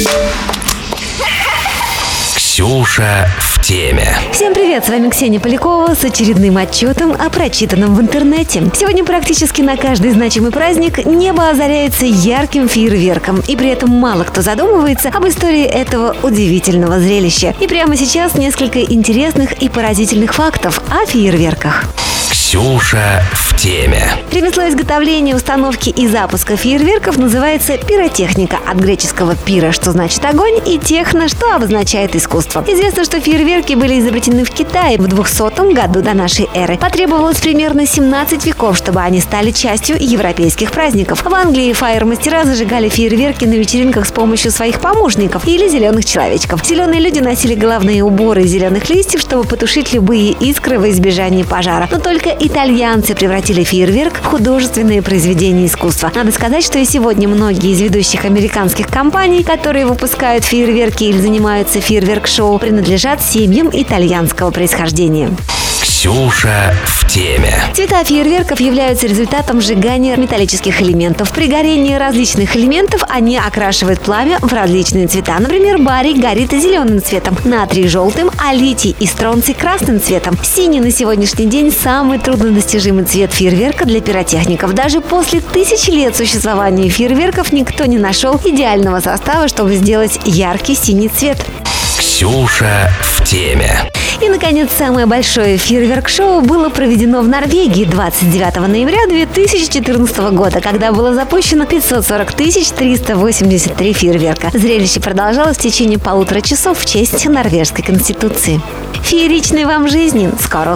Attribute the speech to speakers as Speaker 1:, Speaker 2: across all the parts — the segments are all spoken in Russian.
Speaker 1: Ксюша в теме.
Speaker 2: Всем привет, с вами Ксения Полякова с очередным отчетом о прочитанном в интернете. Сегодня практически на каждый значимый праздник небо озаряется ярким фейерверком, и при этом мало кто задумывается об истории этого удивительного зрелища. И прямо сейчас несколько интересных и поразительных фактов о фейерверках.
Speaker 1: Ксюша в теме.
Speaker 2: Ремесло изготовления, установки и запуска фейерверков называется пиротехника, от греческого «пиро», что значит огонь, и «техно», что обозначает искусство. Известно, что фейерверки были изобретены в Китае в 200 году до нашей эры. Потребовалось примерно 17 веков, чтобы они стали частью европейских праздников. В Англии фаер-мастера зажигали фейерверки на вечеринках с помощью своих помощников или зеленых человечков. Зеленые люди носили головные уборы из зеленых листьев, чтобы потушить любые искры во избежание пожара. Но только итальянцы превратили фейерверк в художественное произведение искусства. Надо сказать, что и сегодня многие из ведущих американских компаний, которые выпускают фейерверки или занимаются фейерверк-шоу, принадлежат семьям итальянского происхождения.
Speaker 1: Ксюша в теме.
Speaker 2: Цвета фейерверков являются результатом сжигания металлических элементов. При горении различных элементов они окрашивают пламя в различные цвета. Например, барий горит зеленым цветом, натрий – желтым, а литий и стронций – красным цветом. Синий на сегодняшний день самый труднодостижимый цвет фейерверка для пиротехников. Даже после 1000 лет существования фейерверков никто не нашел идеального состава, чтобы сделать яркий синий цвет.
Speaker 1: Ксюша в теме.
Speaker 2: И, наконец, самое большое фейерверк-шоу было проведено в Норвегии 29 ноября 2014 года, когда было запущено 540 383 фейерверка. Зрелище продолжалось в течение 1,5 часа в честь норвежской конституции. Фееричной вам жизни! Скоро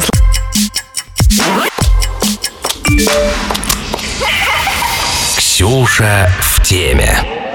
Speaker 1: Ксюша в теме.